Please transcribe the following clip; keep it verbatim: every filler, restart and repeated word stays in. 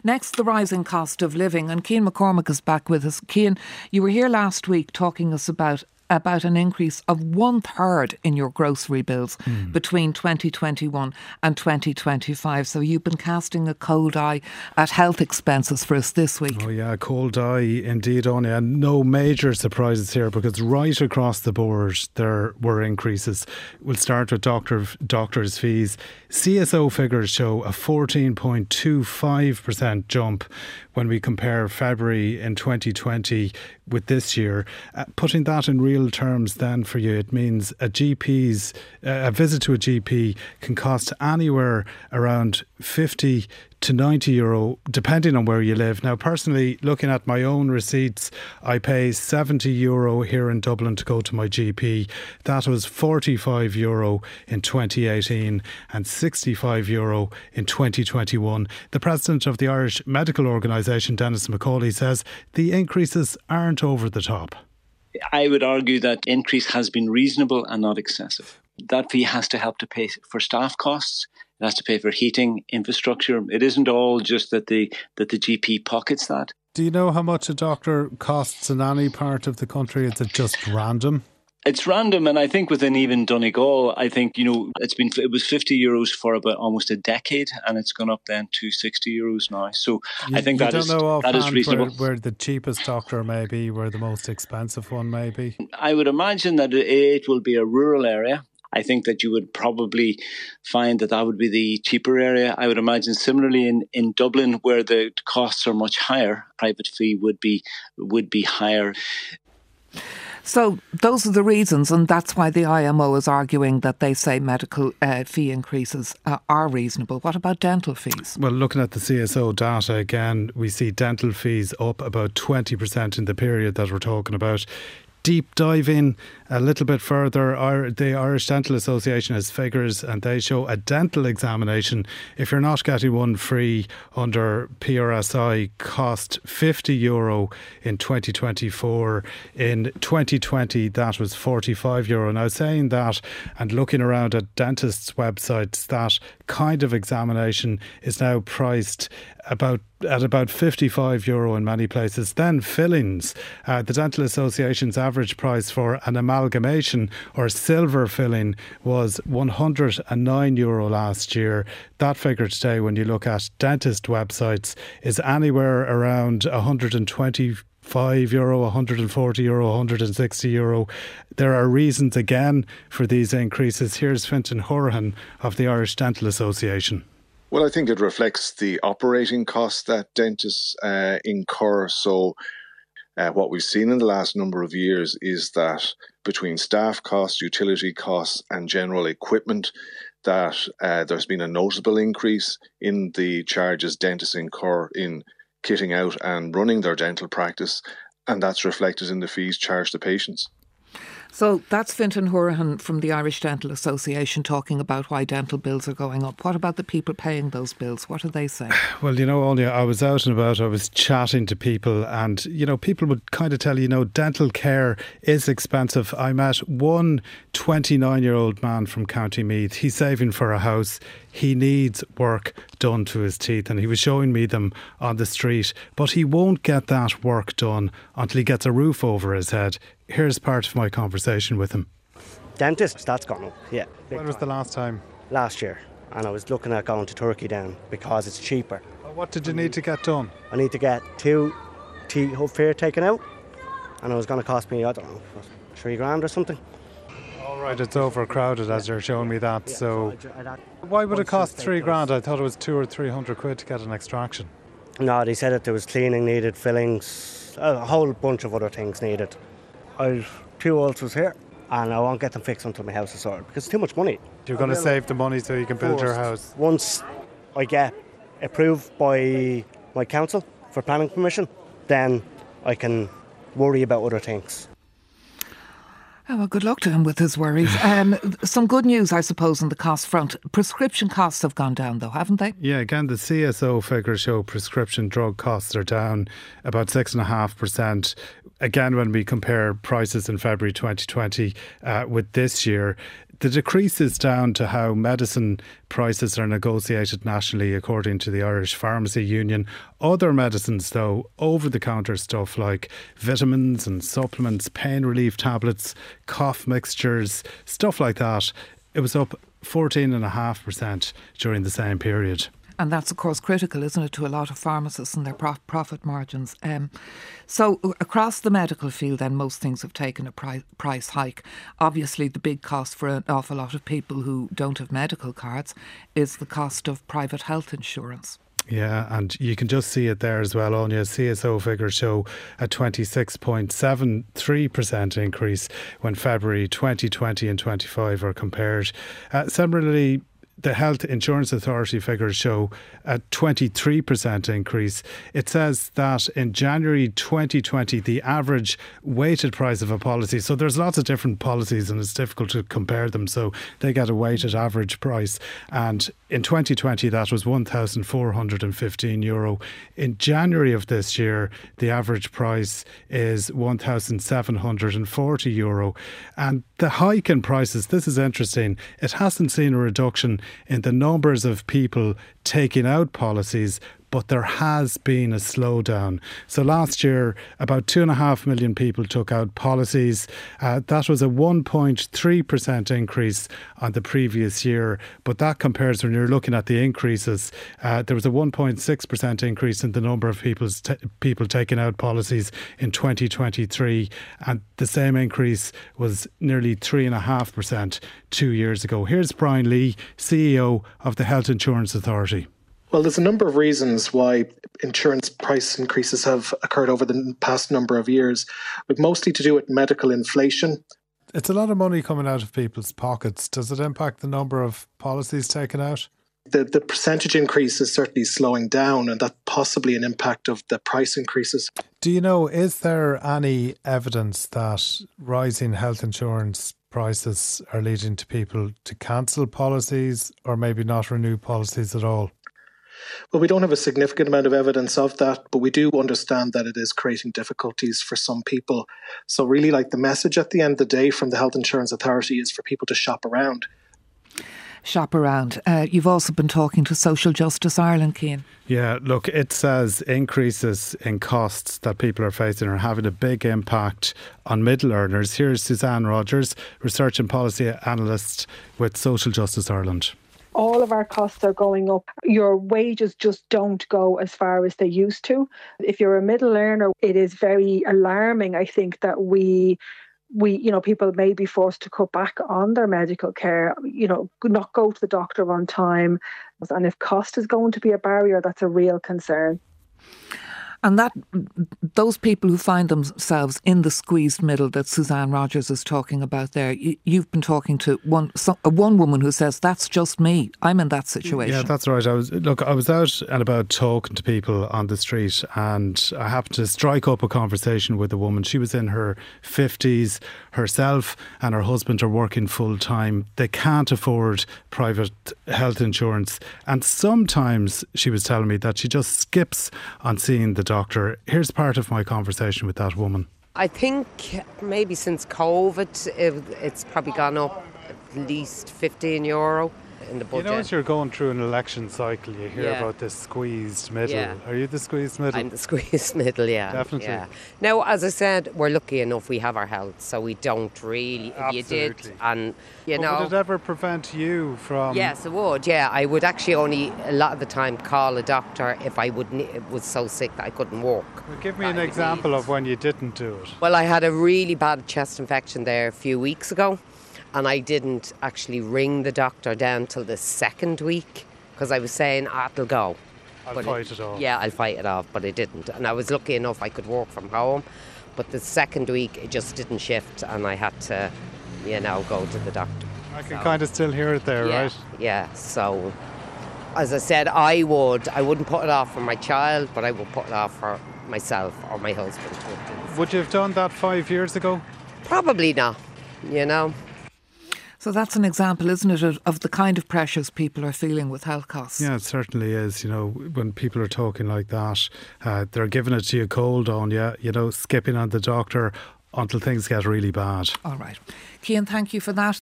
Next, the rising cost of living. And Cian McCormack is back with us. Cian, you were here last week talking us about about an increase of one third in your grocery bills mm. between twenty twenty-one and twenty twenty-five. So you've been casting a cold eye at health expenses for us this week. Oh yeah, cold eye indeed, Anya. And no major surprises here, because right across the board there were increases. We'll start with doctor doctors' fees. C S O figures show a fourteen point two five percent jump when we compare February in twenty twenty with this year. Uh, putting that in real terms then for you, it means a G P's, uh, a visit to a G P can cost anywhere around fifty to ninety euro, depending on where you live. Now, personally, looking at my own receipts, I pay seventy euro here in Dublin to go to my G P. That was forty-five euro in twenty eighteen and sixty-five euro in twenty twenty-one. The president of the Irish Medical Organisation, Dennis McCauley, says the increases aren't over the top. I would argue that increase has been reasonable and not excessive. That fee has to help to pay for staff costs. It has to pay for heating, infrastructure. It isn't all just that the that the G P pockets that. Do you know how much a doctor costs in any part of the country? Is it just random? It's random, and I think within even Donegal, I think, you know, it's been it was fifty euros for about almost a decade, and it's gone up then to sixty euros now. So you, I think that is that is reasonable. Where, where the cheapest doctor may be, where the most expensive one may be. I would imagine that it will be a rural area. I think that you would probably find that that would be the cheaper area. I would imagine similarly in, in Dublin, where the costs are much higher, private fee would be would be higher. So those are the reasons, and that's why the I M O is arguing that they say medical uh, fee increases uh, are reasonable. What about dental fees? Well, looking at the C S O data again, we see dental fees up about twenty percent in the period that we're talking about. Deep dive in a little bit further, our, the Irish Dental Association has figures, and they show a dental examination, if you're not getting one free under P R S I, cost fifty euro in twenty twenty-four. In twenty twenty, that was forty-five euro. Now, saying that and looking around at dentists' websites, that kind of examination is now priced about at about fifty-five euro in many places. Then fillings. Uh, the Dental Association's average price for an amalgamation or silver filling was one hundred nine euro last year. That figure today, when you look at dentist websites, is anywhere around one hundred twenty-five euro, one hundred forty euro, one hundred sixty euro. There are reasons again for these increases. Here's Fintan Horahan of the Irish Dental Association. Well, I think it reflects the operating costs that dentists uh, incur. So uh, what we've seen in the last number of years is that between staff costs, utility costs and general equipment, that uh, there's been a notable increase in the charges dentists incur in kitting out and running their dental practice, and that's reflected in the fees charged to patients. So that's Fintan Horahan from the Irish Dental Association talking about why dental bills are going up. What about the people paying those bills? What are they saying? Well, you know, Olya, I was out and about, I was chatting to people, and, you know, people would kind of tell you, you know, dental care is expensive. I met one twenty-nine-year-old man from County Meath. He's saving for a house. He needs work done to his teeth, and he was showing me them on the street. But he won't get that work done until he gets a roof over his head. Here's part of my conversation with him. Dentist, that's gone up, yeah. When was the last time? Last year, and I was looking at going to Turkey then because it's cheaper. What did you need to get done? I need to get two teeth up here taken out, and it was going to cost me, I don't know, three grand or something. All right, it's overcrowded as you're showing me that, so why would it cost three grand? I thought it was two or three hundred quid to get an extraction. No, they said that there was cleaning needed, fillings, a whole bunch of other things needed. I've two ulcers here, and I won't get them fixed until my house is sorted because it's too much money. You're going to save the money so you can build your house? Once I get approved by my council for planning permission, then I can worry about other things. Oh, well, good luck to him with his worries. Um, some good news, I suppose, on the cost front. Prescription costs have gone down, though, haven't they? Yeah, again, the C S O figures show prescription drug costs are down about six point five percent. Again, when we compare prices in February twenty twenty uh, with this year, The decrease is down to how medicine prices are negotiated nationally, according to the Irish Pharmacy Union. Other medicines, though, over-the-counter stuff like vitamins and supplements, pain relief tablets, cough mixtures, stuff like that, it was up fourteen point five percent during the same period. And that's, of course, critical, isn't it, to a lot of pharmacists and their prof- profit margins. Um, so across the medical field, then, most things have taken a pri- price hike. Obviously, the big cost for an awful lot of people who don't have medical cards is the cost of private health insurance. Yeah, and you can just see it there as well, Anya. C S O figures show a twenty-six point seven three percent increase when February twenty twenty and twenty-five are compared. Uh, similarly, the Health Insurance Authority figures show a twenty-three percent increase. It says that in January twenty twenty, the average weighted price of a policy, so there's lots of different policies and it's difficult to compare them, so they get a weighted average price. And in twenty twenty, that was one thousand four hundred fifteen euro. In January of this year, the average price is one thousand seven hundred forty euro. And the hike in prices, this is interesting, it hasn't seen a reduction in the numbers of people taking out policies, but there has been a slowdown. So last year, about two and a half million people took out policies. Uh, that was a one point three percent increase on the previous year. But that compares, when you're looking at the increases, uh, there was a one point six percent increase in the number of people's t- people taking out policies in twenty twenty-three. And the same increase was nearly three point five percent two years ago. Here's Brian Lee, C E O of the Health Insurance Authority. Well, there's a number of reasons why insurance price increases have occurred over the past number of years, but mostly to do with medical inflation. It's a lot of money coming out of people's pockets. Does it impact the number of policies taken out? The, the percentage increase is certainly slowing down, and that's possibly an impact of the price increases. Do you know, is there any evidence that rising health insurance prices are leading to people to cancel policies or maybe not renew policies at all? Well, we don't have a significant amount of evidence of that, but we do understand that it is creating difficulties for some people. So really, like, the message at the end of the day from the Health Insurance Authority is for people to shop around. Shop around. Uh, you've also been talking to Social Justice Ireland, Cian. Yeah, look, it says increases in costs that people are facing are having a big impact on middle earners. Here's Suzanne Rogers, Research and Policy Analyst with Social Justice Ireland. All of our costs are going up. Your wages just don't go as far as they used to. If you're a middle earner, it is very alarming, I think, that we, we, you know, people may be forced to cut back on their medical care, you know, not go to the doctor on time. And if cost is going to be a barrier, that's a real concern. And that those people who find themselves in the squeezed middle that Suzanne Rogers is talking about there, you, you've been talking to one some, one woman who says, that's just me. I'm in that situation. Yeah, that's right. I was look, I was out and about talking to people on the street, and I happened to strike up a conversation with a woman. She was in her fifties. Herself and her husband are working full time. They can't afford private health insurance. And sometimes she was telling me that she just skips on seeing the doctor. Here's part of my conversation with that woman. I think maybe since COVID, it, it's probably gone up at least fifteen euro in the budget. You know, as you're going through an election cycle, you hear yeah. about this squeezed middle. Yeah. Are you the squeezed middle? I'm the squeezed middle, yeah. Definitely. Yeah. Now, as I said, we're lucky enough we have our health, so we don't really, if Absolutely. you did, and you but know. Would it ever prevent you from? Yes, it would, yeah. I would actually only, a lot of the time, call a doctor if I would was so sick that I couldn't walk. Well, give me an example of when you didn't do it. Well, I had a really bad chest infection there a few weeks ago. And I didn't actually ring the doctor down till the second week because I was saying, ah, it'll go. I'll but fight it, it off. Yeah, I'll fight it off, but I didn't. And I was lucky enough I could work from home. But the second week, it just didn't shift and I had to, you know, go to the doctor. I can so, kind of still hear it there, yeah, right? Yeah, so as I said, I would, I wouldn't put it off for my child, but I would put it off for myself or my husband. Would you have done that five years ago? Probably not, you know. So that's an example, isn't it, of, of the kind of pressures people are feeling with health costs? Yeah, it certainly is. You know, when people are talking like that, uh, they're giving it to you cold on you, you know, skipping on the doctor until things get really bad. All right. Cian, thank you for that.